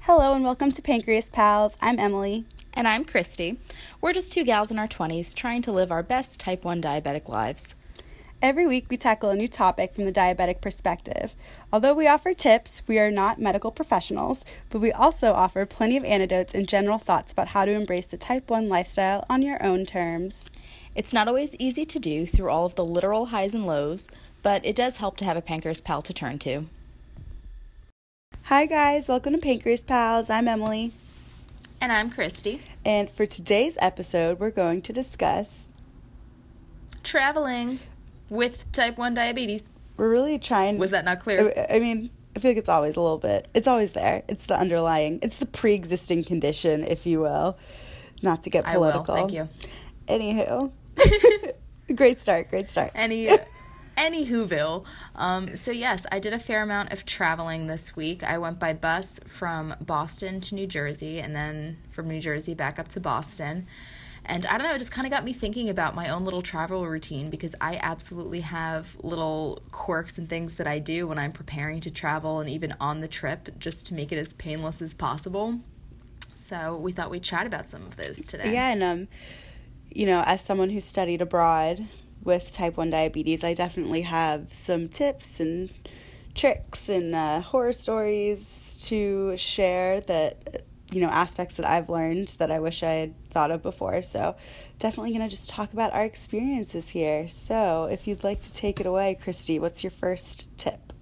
Hello and welcome to Pancreas Pals. I'm Emily. And I'm Christy. We're just two gals in our 20s trying to live our best type 1 diabetic lives. Every week we tackle a new topic from the diabetic perspective. Although we offer tips, we are not medical professionals, but we also offer plenty of anecdotes and general thoughts about how to embrace the type 1 lifestyle on your own terms. It's not always easy to do through all of the literal highs and lows, but it does help to have a Pancreas pal to turn to. Hi guys, welcome to Pancreas Pals. I'm Emily. And I'm Christy. And for today's episode, we're going to discuss traveling with type 1 diabetes. We're really trying... Was that not clear? I mean, I feel like it's always a little bit... It's always there. It's the underlying... It's the pre-existing condition, if you will. Not to get political. I will. Thank you. Anywho. Great start. Anywhoville. So yes, I did a fair amount of traveling this week. I went by bus from Boston to New Jersey and then from New Jersey back up to Boston. And I don't know, it just kind of got me thinking about my own little travel routine because I absolutely have little quirks and things that I do when I'm preparing to travel and even on the trip just to make it as painless as possible. So we thought we'd chat about some of those today. Yeah, and as someone who studied abroad with type 1 diabetes, I definitely have some tips and tricks and horror stories to share that, aspects that I've learned that I wish I had thought of before. So definitely going to just talk about our experiences here. So if you'd like to take it away, Christy, what's your first tip?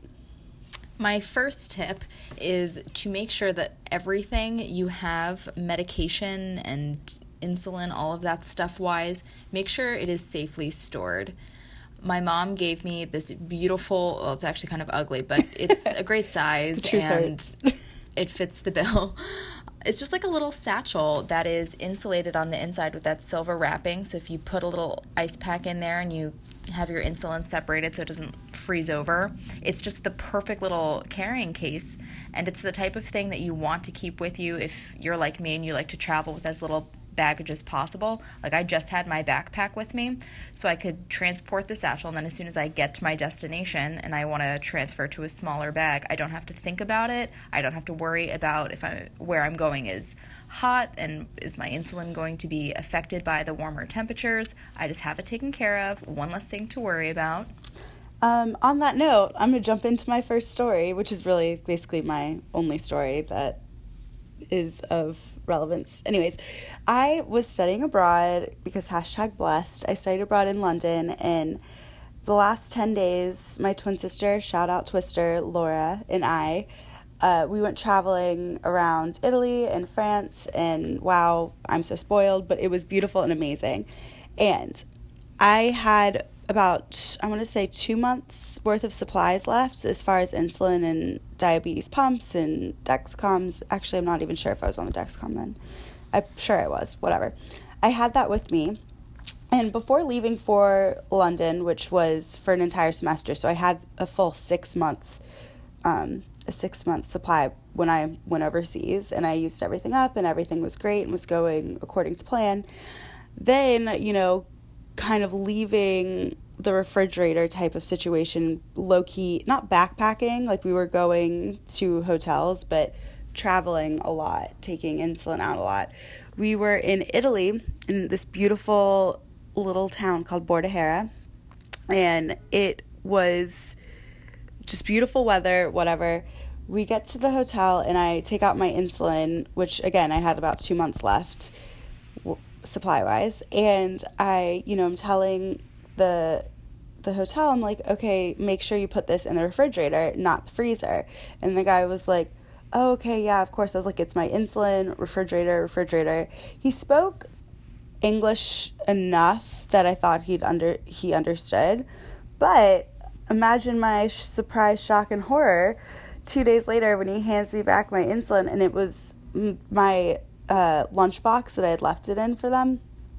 My first tip is to make sure that everything you have, medication and insulin, all of that stuff wise, make sure it is safely stored. My mom gave me this beautiful, well, it's actually kind of ugly, but it's a great size and it fits the bill. It's just like a little satchel that is insulated on the inside with that silver wrapping. So if you put a little ice pack in there and you have your insulin separated so it doesn't freeze over, it's just the perfect little carrying case. And it's the type of thing that you want to keep with you if you're like me and you like to travel with as little baggage as possible. Like I just had my backpack with me so I could transport the satchel, and then as soon as I get to my destination and I want to transfer to a smaller bag, I don't have to think about it. I don't have to worry about where I'm going is hot and is my insulin going to be affected by the warmer temperatures. I just have it taken care of. One less thing to worry about. On that note, I'm going to jump into my first story, which is really basically my only story that is of relevance. Anyways, I was studying abroad because #blessed. I studied abroad in London, and the last 10 days, my twin sister, shout out Twister, Laura, and I, we went traveling around Italy and France, and wow, I'm so spoiled, but it was beautiful and amazing. And I had about, I want to say 2 months worth of supplies left as far as insulin and diabetes pumps and Dexcoms. Actually, I'm not even sure if I was on the Dexcom then. I'm sure I was, whatever. I had that with me. And before leaving for London, which was for an entire semester, so I had a full 6 month, a 6 month supply when I went overseas, and I used everything up and everything was great and was going according to plan. Then, kind of leaving the refrigerator type of situation, low-key, not backpacking, like we were going to hotels, but traveling a lot, taking insulin out a lot. We were in Italy, in this beautiful little town called Bordahera, and it was just beautiful weather, whatever. We get to the hotel, and I take out my insulin, which, again, I had about 2 months left, supply-wise, and I'm telling the hotel, I'm like, okay, make sure you put this in the refrigerator, not the freezer. And the guy was like, oh, okay, yeah, of course. I was like, it's my insulin, refrigerator. He spoke English enough that I thought he understood, but imagine my surprise, shock, and horror 2 days later when he hands me back my insulin, and it was my lunchbox that I had left it in for them.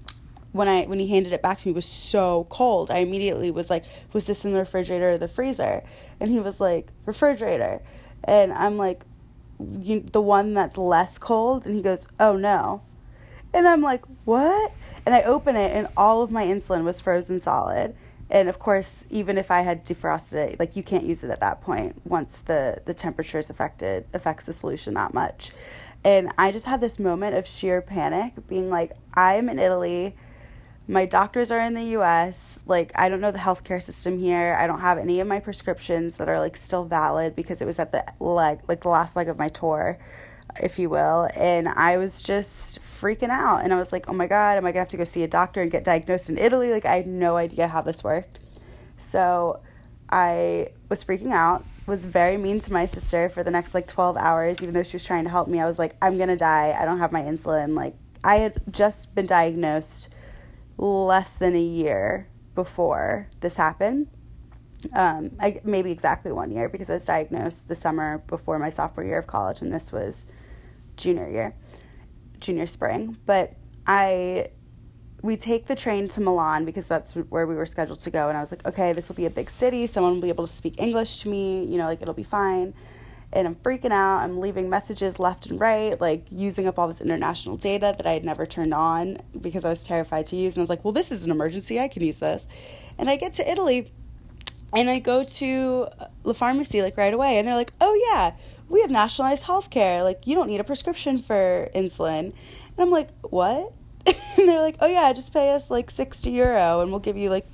When he handed it back to me, was so cold. I immediately was like, was this in the refrigerator or the freezer? And he was like, refrigerator. And I'm like, the one that's less cold? And he goes, oh no. And I'm like, what? And I open it, and all of my insulin was frozen solid. And of course, even if I had defrosted it, like you can't use it at that point once the temperature is affects the solution that much. And I just had this moment of sheer panic, being like, I'm in Italy. My doctors are in the US. Like, I don't know the healthcare system here. I don't have any of my prescriptions that are like still valid because it was at the leg, like the last leg of my tour, if you will. And I was just freaking out. And I was like, oh my God, am I gonna have to go see a doctor and get diagnosed in Italy? Like, I had no idea how this worked. So I was freaking out, was very mean to my sister for the next like 12 hours, even though she was trying to help me. I was like, I'm gonna die. I don't have my insulin. Like, I had just been diagnosed less than a year before this happened. Maybe exactly 1 year, because I was diagnosed the summer before my sophomore year of college, and this was junior spring. But we take the train to Milan because that's where we were scheduled to go, and I was like, okay, this will be a big city. Someone will be able to speak English to me, like it'll be fine. And I'm freaking out. I'm leaving messages left and right, like using up all this international data that I had never turned on because I was terrified to use. And I was like, well, this is an emergency. I can use this. And I get to Italy and I go to the pharmacy like right away. And they're like, oh, yeah, we have nationalized healthcare. Like, you don't need a prescription for insulin. And I'm like, what? And they're like, oh, yeah, just pay us like €60 and we'll give you like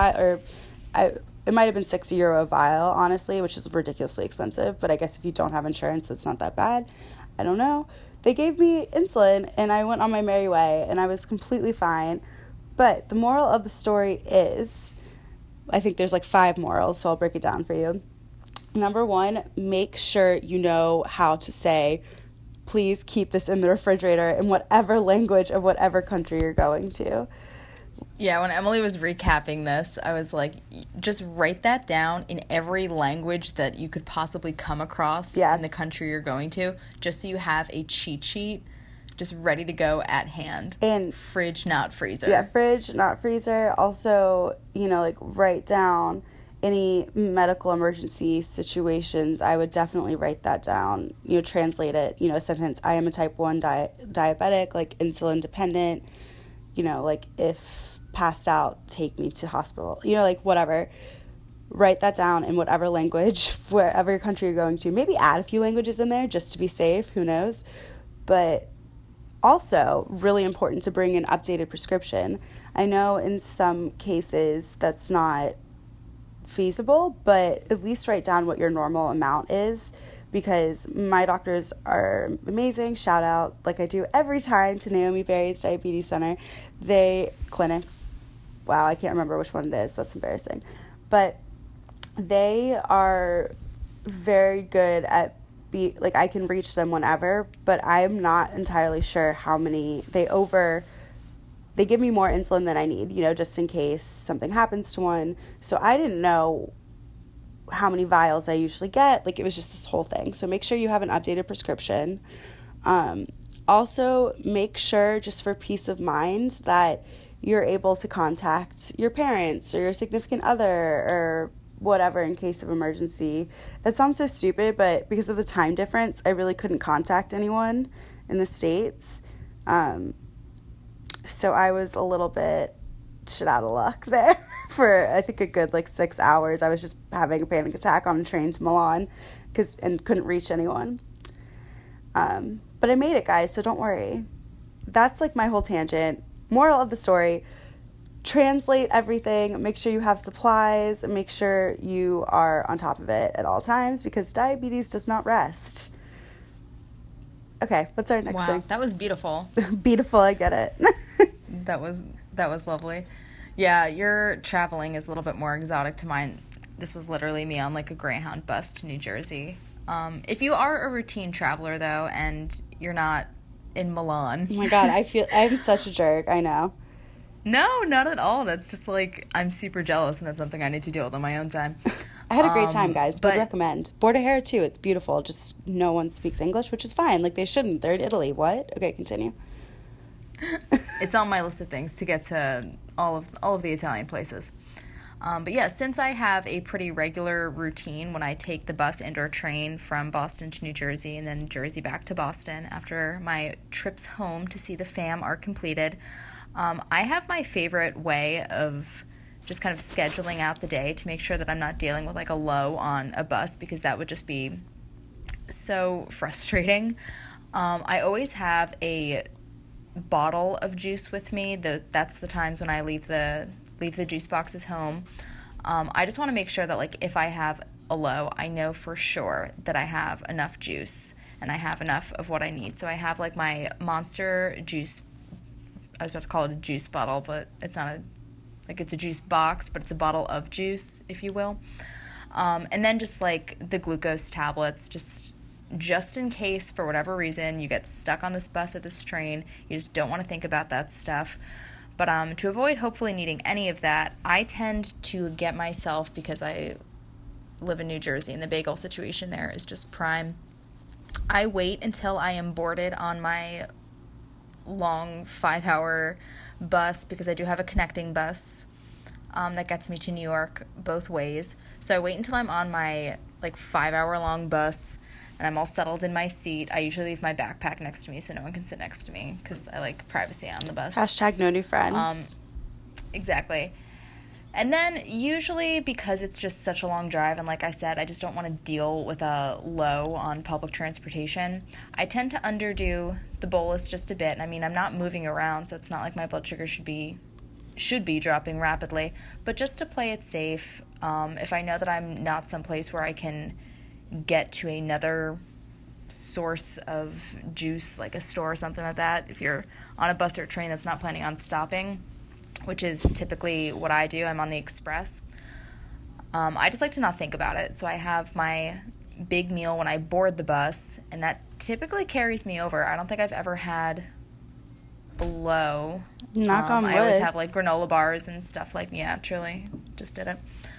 it might have been €60 a vial, honestly, which is ridiculously expensive. But I guess if you don't have insurance, it's not that bad. I don't know. They gave me insulin, and I went on my merry way, and I was completely fine. But the moral of the story is, I think there's like 5 morals, so I'll break it down for you. Number 1, make sure you know how to say, please keep this in the refrigerator in whatever language of whatever country you're going to. Yeah, when Emily was recapping this, I was like, just write that down in every language that you could possibly come across in the country you're going to, just so you have a cheat sheet just ready to go at hand. And fridge, not freezer. Yeah, fridge, not freezer. Also, like write down any medical emergency situations. I would definitely write that down, translate it, a sentence. I am a type 1 diabetic, like insulin dependent, like if passed out, take me to hospital, like whatever. Write that down in whatever language, wherever country you're going to. Maybe add a few languages in there just to be safe, who knows. But also, really important to bring an updated prescription. I know in some cases that's not feasible, but at least write down what your normal amount is, because my doctors are amazing. Shout out, like I do every time, to Naomi Berry's Diabetes Center. Wow, I can't remember which one it is. That's embarrassing. But they are very good at I can reach them whenever, but I'm not entirely sure how many they give me more insulin than I need, just in case something happens to one. So I didn't know how many vials I usually get. Like, it was just this whole thing. So make sure you have an updated prescription. Also, make sure, just for peace of mind, that you're able to contact your parents or your significant other or whatever in case of emergency. That sounds so stupid, but because of the time difference, I really couldn't contact anyone in the States. So I was a little bit shit out of luck there for, I think, a good 6 hours. I was just having a panic attack on a train to Milan and couldn't reach anyone. But I made it, guys, so don't worry. That's my whole tangent. Moral of the story: translate everything, make sure you have supplies, and make sure you are on top of it at all times, because diabetes does not rest. Okay, what's our next thing? Wow, that was beautiful. Beautiful, I get it. That was lovely. Yeah, your traveling is a little bit more exotic to mine. This was literally me on a Greyhound bus to New Jersey. If you are a routine traveler, though, and you're not in Milan. Oh my God, I'm such a jerk, I know. No, not at all. That's just I'm super jealous, and that's something I need to deal with on my own time. I had a great time, guys. Would recommend. Border Hair, too. It's beautiful. Just no one speaks English, which is fine. They shouldn't. They're in Italy. What? Okay, continue. It's on my list of things to get to all of the Italian places. But yeah, since I have a pretty regular routine when I take the bus and or train from Boston to New Jersey and then Jersey back to Boston after my trips home to see the fam are completed, I have my favorite way of just kind of scheduling out the day to make sure that I'm not dealing with like a low on a bus, because that would just be so frustrating. I always have a bottle of juice with me. That's the times when I leave the juice boxes home. I just want to make sure that like if I have a low, I know for sure that I have enough juice and I have enough of what I need. So I have like my Monster juice. I was about to call it a juice bottle, but it's not it's a juice box, but it's a bottle of juice, if you will. And then just like the glucose tablets, just in case for whatever reason you get stuck on this bus or this train, you just don't want to think about that stuff. But to avoid hopefully needing any of that, I tend to get myself, because I live in New Jersey and the bagel situation there is just prime, I wait until I am boarded on my long 5-hour bus, because I do have a connecting bus that gets me to New York both ways. So I wait until I'm on my like 5-hour long bus and I'm all settled in my seat. I usually leave my backpack next to me so no one can sit next to me, because I like privacy on the bus. Hashtag no new friends. Exactly. And then usually, because it's just such a long drive, and like I said, I just don't want to deal with a low on public transportation, I tend to underdo the bolus just a bit. I mean, I'm not moving around, so it's not like my blood sugar should be dropping rapidly. But just to play it safe, if I know that I'm not someplace where I can get to another source of juice, like a store or something like that, if you're on a bus or a train that's not planning on stopping, which is typically what I do, I'm on the express, I just like to not think about it. So I have my big meal when I board the bus, and that typically carries me over. I don't think I've ever had a low. Knock on wood. I always have like granola bars and stuff like, yeah, truly, just did it.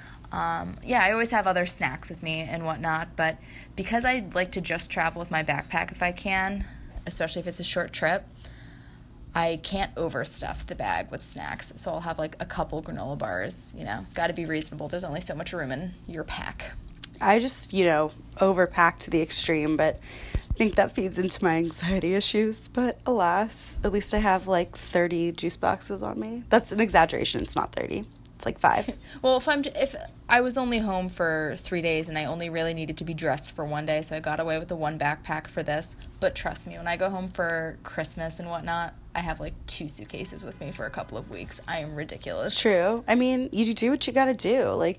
I always have other snacks with me and whatnot, but because I like to just travel with my backpack if I can, especially if it's a short trip, I can't overstuff the bag with snacks, so I'll have like a couple granola bars, Got to be reasonable. There's only so much room in your pack. I just, overpack to the extreme, but I think that feeds into my anxiety issues. But alas, at least I have like 30 juice boxes on me. That's an exaggeration. It's not 30. It's like 5. Well, if I was only home for 3 days and I only really needed to be dressed for one day, so I got away with the one backpack for this. But trust me, when I go home for Christmas and whatnot, I have like 2 suitcases with me for a couple of weeks. I am ridiculous. True. I mean, you do what you gotta do. Like,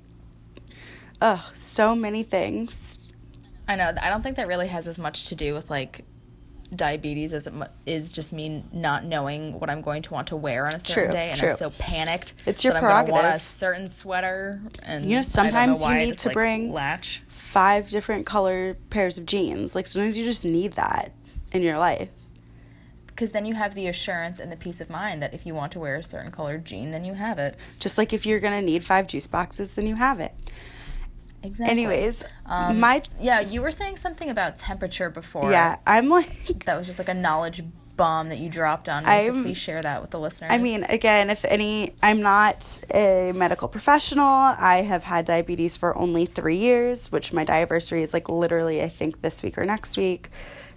so many things. I know. I don't think that really has as much to do with like diabetes as it is just me not knowing what I'm going to want to wear on a certain day, and I'm so panicked it's your that prerogative. I'm going to want a certain sweater, and sometimes you need to bring latch 5 different color pairs of jeans. Like, sometimes you just need that in your life, because then you have the assurance and the peace of mind that if you want to wear a certain colored jean, then you have it. Just like if you're going to need 5 juice boxes, then you have it. Exactly. Anyways, you were saying something about temperature before. Yeah, I'm like... That was just like a knowledge bomb that you dropped on me, so please share that with the listeners. I mean, again, I'm not a medical professional. I have had diabetes for only 3 years, which my diaversary is like literally, I think, this week or next week.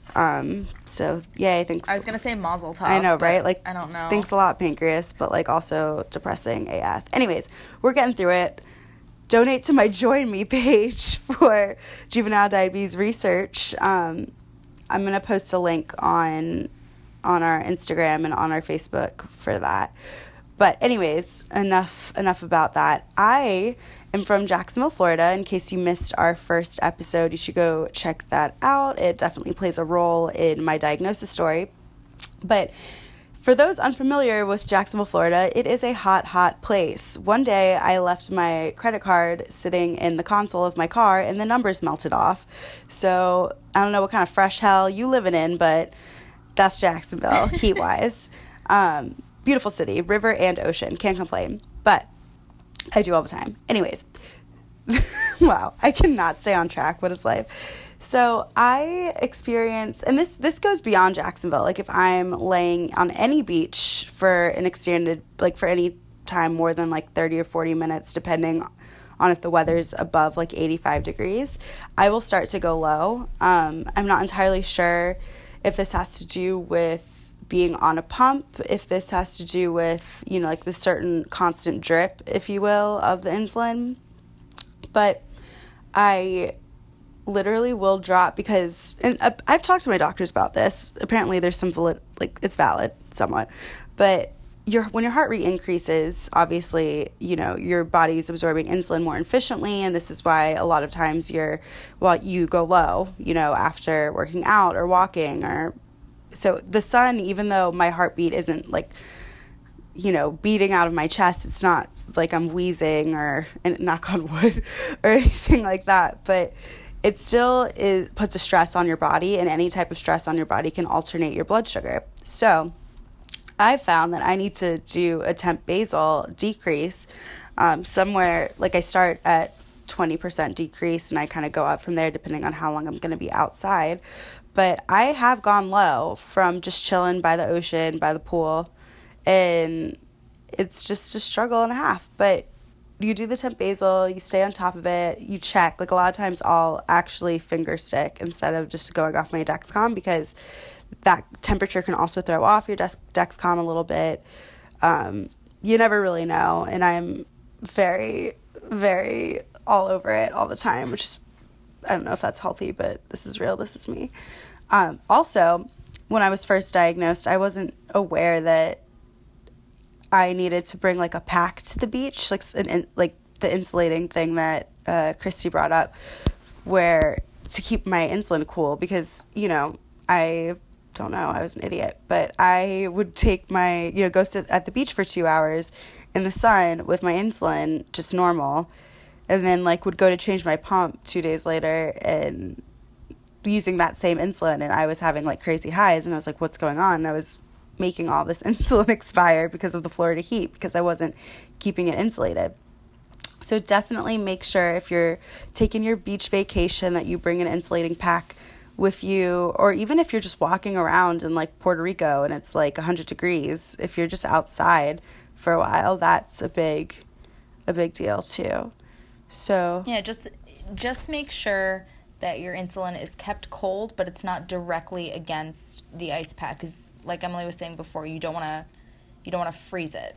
So, yay, thanks. I was going to say mazel tov. I know, right? Like, I don't know. Thanks a lot, pancreas, but like also depressing AF. Anyways, we're getting through it. Donate to my Join Me page for juvenile diabetes research. I'm going to post a link on our Instagram and on our Facebook for that. But anyways, enough about that. I am from Jacksonville, Florida. In case you missed our first episode, you should go check that out. It definitely plays a role in my diagnosis story. But for those unfamiliar with Jacksonville, Florida, it is a hot, hot place. One day, I left my credit card sitting in the console of my car, and the numbers melted off. So, I don't know what kind of fresh hell you living in, but that's Jacksonville, heat-wise. Beautiful city, river and ocean, can't complain. But I do all the time. Anyways, wow, I cannot stay on track. What is life? So I experience, and this goes beyond Jacksonville, like if I'm laying on any beach for an extended, like for any time more than like 30 or 40 minutes, depending on if the weather's above like 85 degrees, I will start to go low. I'm not entirely sure if this has to do with being on a pump, if this has to do with, like the certain constant drip, if you will, of the insulin. But I literally will drop because, and I've talked to my doctors about this. Apparently there's some it's valid somewhat, but when your heart rate increases, obviously, your body's absorbing insulin more efficiently, and this is why a lot of times you go low, after working out or walking. Or so the sun, even though my heartbeat isn't beating out of my chest, it's not like I'm wheezing and knock on wood or anything like that, but it still puts a stress on your body, and any type of stress on your body can alternate your blood sugar. So I found that I need to do a temp basal decrease somewhere, like I start at 20% decrease, and I kind of go up from there depending on how long I'm going to be outside. But I have gone low from just chilling by the ocean, by the pool, and it's just a struggle and a half. But you do the temp basal, you stay on top of it, you check. Like a lot of times I'll actually finger stick instead of just going off my Dexcom, because that temperature can also throw off your Dexcom a little bit. You never really know, and I'm very, very all over it all the time, which is, I don't know if that's healthy, but this is real, this is me. Also, when I was first diagnosed, I wasn't aware that I needed to bring like a pack to the beach, like the insulating thing that Christy brought up, where to keep my insulin cool, because I don't know, I was an idiot, but I would take my go sit at the beach for 2 hours in the sun with my insulin just normal, and then would go to change my pump 2 days later and using that same insulin, and I was having crazy highs, and I was like, what's going on? And I was making all this insulin expire because of the Florida heat, because I wasn't keeping it insulated. So definitely make sure if you're taking your beach vacation that you bring an insulating pack with you, or even if you're just walking around in Puerto Rico and it's 100 degrees, if you're just outside for a while, that's a big deal too. So yeah, just make sure that your insulin is kept cold, but it's not directly against the ice pack, because like Emily was saying before, you don't want to freeze it.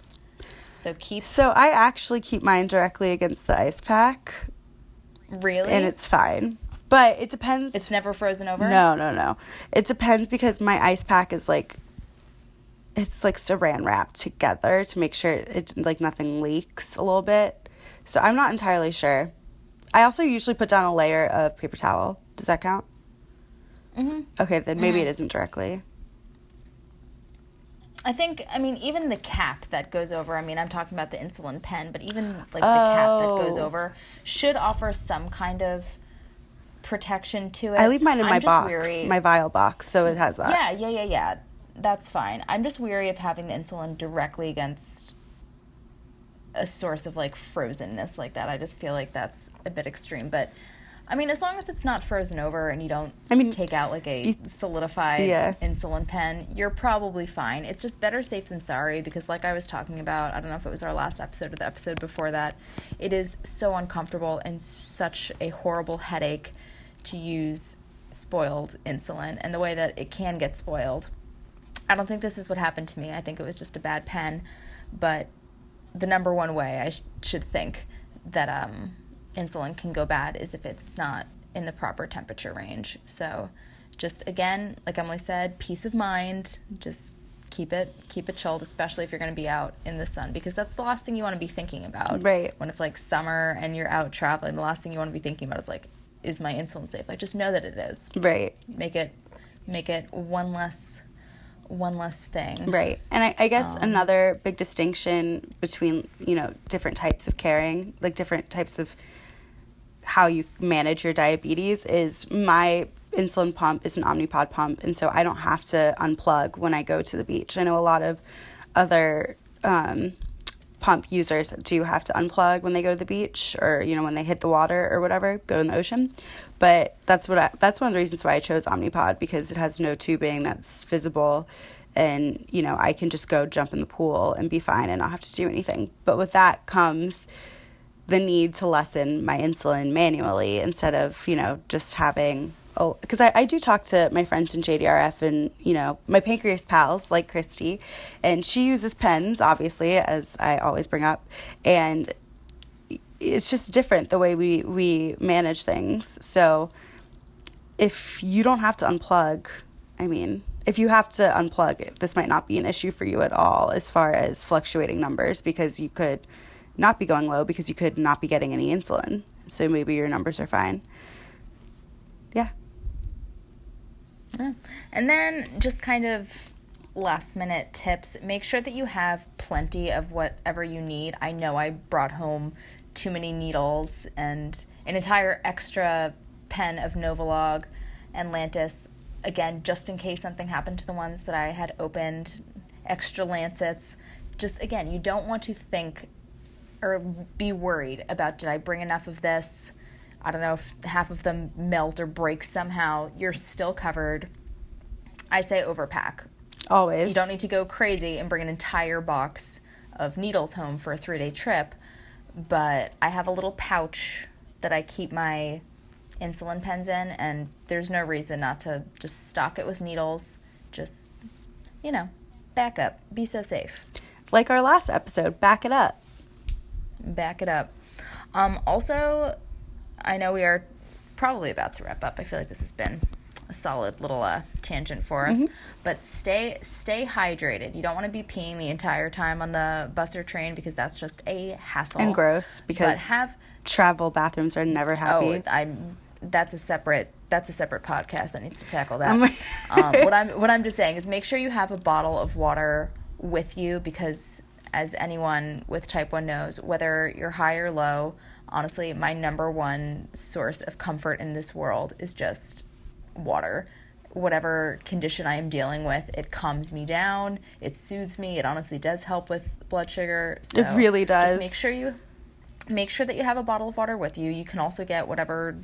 So I actually keep mine directly against the ice pack. Really? And it's fine. But it depends. It's never frozen over? No. It depends, because my ice pack is it's saran wrapped together to make sure it's nothing leaks a little bit. So I'm not entirely sure. I also usually put down a layer of paper towel. Does that count? Mm-hmm. Okay, then maybe it isn't directly. I think, even the cap that goes over, I'm talking about the insulin pen, but even the cap that goes over should offer some kind of protection to it. I leave mine in my box, weary. my vial box, so it has that. Yeah. That's fine. I'm just weary of having the insulin directly against a source of frozenness like that. I just feel like that's a bit extreme, but as long as it's not frozen over and you don't take out a solidified insulin pen, you're probably fine. It's just better safe than sorry, because like I was talking about, I don't know if it was our last episode or the episode before that, it is so uncomfortable and such a horrible headache to use spoiled insulin, and the way that it can get spoiled. I don't think this is what happened to me. I think it was just a bad pen, but the number one way I should think that insulin can go bad is if it's not in the proper temperature range. So just, again, like Emily said, peace of mind, just keep it chilled, especially if you're going to be out in the sun, because that's the last thing you want to be thinking about. Right. When it's summer and you're out traveling, the last thing you want to be thinking about is my insulin safe? Just know that it is. Right. Make it one less thing. Right. And I guess another big distinction between, different types of caring, different types of how you manage your diabetes, is my insulin pump is an Omnipod pump, and so I don't have to unplug when I go to the beach. I know a lot of other pump users do have to unplug when they go to the beach, or when they hit the water or whatever, go in the ocean. But that's one of the reasons why I chose Omnipod, because it has no tubing that's visible, and I can just go jump in the pool and be fine and not have to do anything. But with that comes the need to lessen my insulin manually instead of, just having, because I do talk to my friends in JDRF and, my pancreas pals like Christy, and she uses pens, obviously, as I always bring up, and it's just different the way we manage things. So if you don't have to unplug, if you have to unplug, this might not be an issue for you at all as far as fluctuating numbers, because you could not be going low because you could not be getting any insulin. So maybe your numbers are fine. Yeah. And then just kind of last minute tips. Make sure that you have plenty of whatever you need. I know I brought home too many needles and an entire extra pen of Novolog and Lantus, again, just in case something happened to the ones that I had opened, extra lancets. Just, again, you don't want to think or be worried about, did I bring enough of this? I don't know if half of them melt or break somehow. You're still covered. I say overpack. Always. You don't need to go crazy and bring an entire box of needles home for a 3-day trip, but I have a little pouch that I keep my insulin pens in, and there's no reason not to just stock it with needles. Just, back up. Be so safe. Like our last episode, back it up. Back it up. Also, I know we are probably about to wrap up. I feel like this has been a solid little tangent for us. But stay hydrated. You don't want to be peeing the entire time on the bus or train, because that's just a hassle. And gross, because travel bathrooms are never happy. That's a separate podcast that needs to tackle that. What I'm just saying is make sure you have a bottle of water with you, because as anyone with type 1 knows, whether you're high or low, honestly, my number one source of comfort in this world is just water. Whatever condition I am dealing with, it calms me down, it soothes me, it honestly does help with blood sugar. So it really does. Just make sure that you have a bottle of water with you. You can also get whatever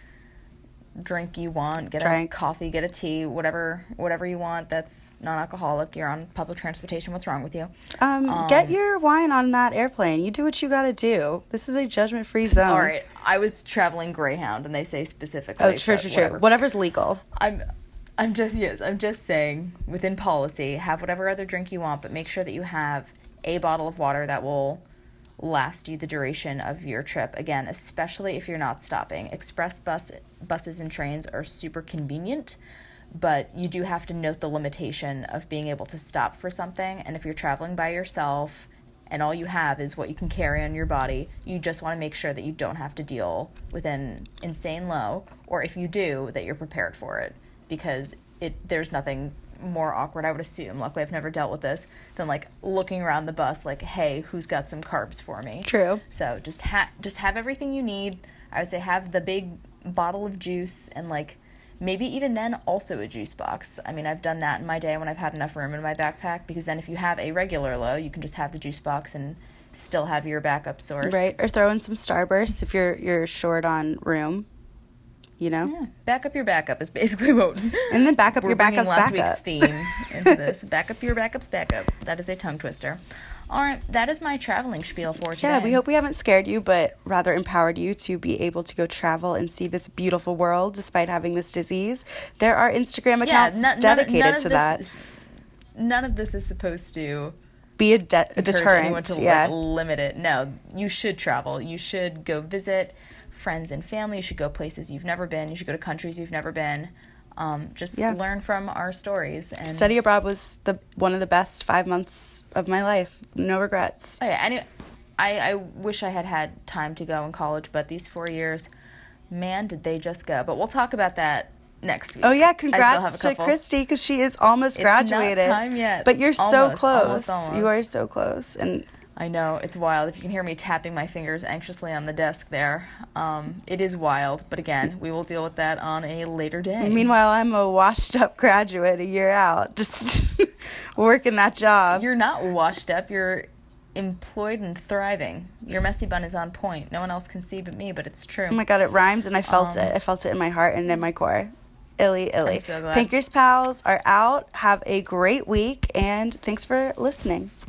drink you want, get a coffee, get a tea, whatever you want that's non-alcoholic. You're on public transportation, what's wrong with you? Get your wine on that airplane. You do what you gotta do. This is a judgment-free zone. All right, I was traveling Greyhound, and they say specifically. True. Whatever's legal. I'm just saying, within policy, have whatever other drink you want, but make sure that you have a bottle of water that will last you the duration of your trip. Again, especially if you're not stopping. Express buses and trains are super convenient, but you do have to note the limitation of being able to stop for something. And if you're traveling by yourself and all you have is what you can carry on your body, you just want to make sure that you don't have to deal with an insane low, or if you do, that you're prepared for it, because there's nothing more awkward, I would assume, luckily I've never dealt with this, than like looking around the bus like, hey, who's got some carbs for me? True. So just have everything you need. I would say have the big bottle of juice, and like maybe even then also a juice box. I mean, I've done that in my day when I've had enough room in my backpack, because then if you have a regular low, you can just have the juice box and still have your backup source. Right, or throw in some Starburst if you're short on room. Yeah, back up your backup is basically what. And then back up your backup's last backup. week's theme into this. Back up your backup's backup. That is a tongue twister. All right, that is my traveling spiel for today. Yeah, we hope we haven't scared you, but rather empowered you to be able to go travel and see this beautiful world despite having this disease. There are Instagram accounts dedicated to that. None of this is supposed to be a deterrent. Anyone to limit it. No, you should travel. You should go visit friends and family. You should go places you've never been. You should go to countries you've never been. Learn from our stories. And study abroad was one of the best 5 months of my life. No regrets. Oh yeah, and I wish I had time to go in college, but these 4 years, man, did they just go. But we'll talk about that next week. Oh yeah, congrats to Christy, because she is almost graduated. It's not time yet. But you're so close. Almost. You are so close. And I know, it's wild. If you can hear me tapping my fingers anxiously on the desk there, it is wild. But again, we will deal with that on a later day. Meanwhile, I'm a washed-up graduate a year out, just working that job. You're not washed up. You're employed and thriving. Your messy bun is on point. No one else can see but me, but it's true. Oh my God, it rhymed, and I felt it. I felt it in my heart and in my core. Illy. I'm so glad. Pancreas Pals are out. Have a great week, and thanks for listening.